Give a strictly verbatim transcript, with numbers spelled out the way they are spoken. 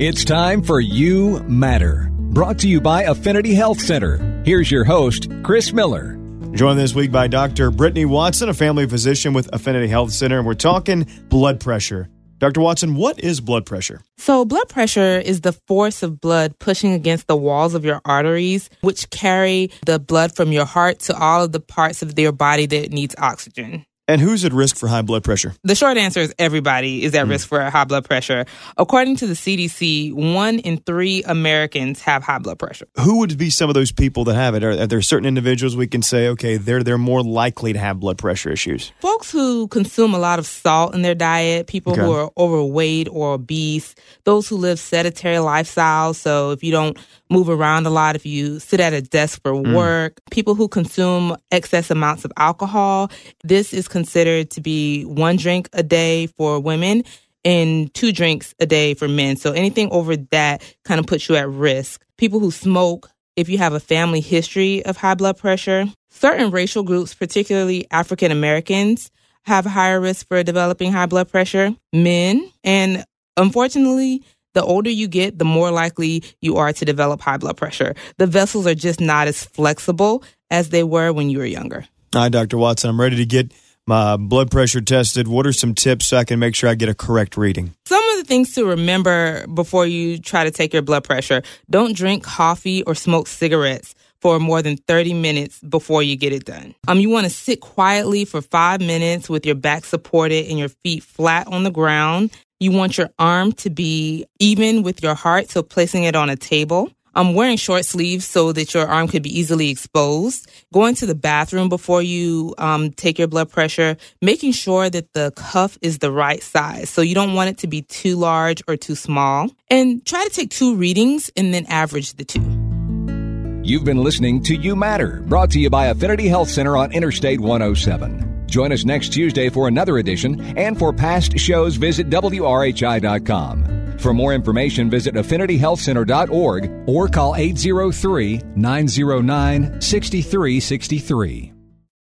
It's time for You Matter, brought to you by Affinity Health Center. Here's your host, Chris Miller. Joined this week by Doctor Brittany Watson, a family physician with Affinity Health Center, and we're talking blood pressure. Doctor Watson, what is blood pressure? So blood pressure is the force of blood pushing against the walls of your arteries, which carry the blood from your heart to all of the parts of your body that needs oxygen. And who's at risk for high blood pressure? The short answer is everybody is at mm. risk for high blood pressure. According to the C D C, one in three Americans have high blood pressure. Who would be some of those people that have it? Are, are there certain individuals we can say, okay, they're they're more likely to have blood pressure issues? Folks who consume a lot of salt in their diet, people okay. who are overweight or obese, those who live sedentary lifestyles. So if you don't move around a lot, if you sit at a desk for mm. work, people who consume excess amounts of alcohol, this is considered to be one drink a day for women and two drinks a day for men. So anything over that kind of puts you at risk. People who smoke, if you have a family history of high blood pressure, certain racial groups, particularly African Americans, have a higher risk for developing high blood pressure. Men, and unfortunately, the older you get, the more likely you are to develop high blood pressure. The vessels are just not as flexible as they were when you were younger. All right, Doctor Watson, I'm ready to get my blood pressure tested. What are some tips so I can make sure I get a correct reading? Some of the things to remember before you try to take your blood pressure: don't drink coffee or smoke cigarettes for more than thirty minutes before you get it done. Um, you want to sit quietly for five minutes with your back supported and your feet flat on the ground. You want your arm to be even with your heart, so placing it on a table. Um, wearing short sleeves so that your arm could be easily exposed. Going to the bathroom before you um, take your blood pressure. Making sure that the cuff is the right size. So you don't want it to be too large or too small. And try to take two readings and then average the two. You've been listening to You Matter, brought to you by Affinity Health Center on Interstate one oh seven. Join us next Tuesday for another edition, and for past shows, visit W R H I dot com. For more information, visit affinity health center dot org or call eight zero three, nine zero nine, six three six three.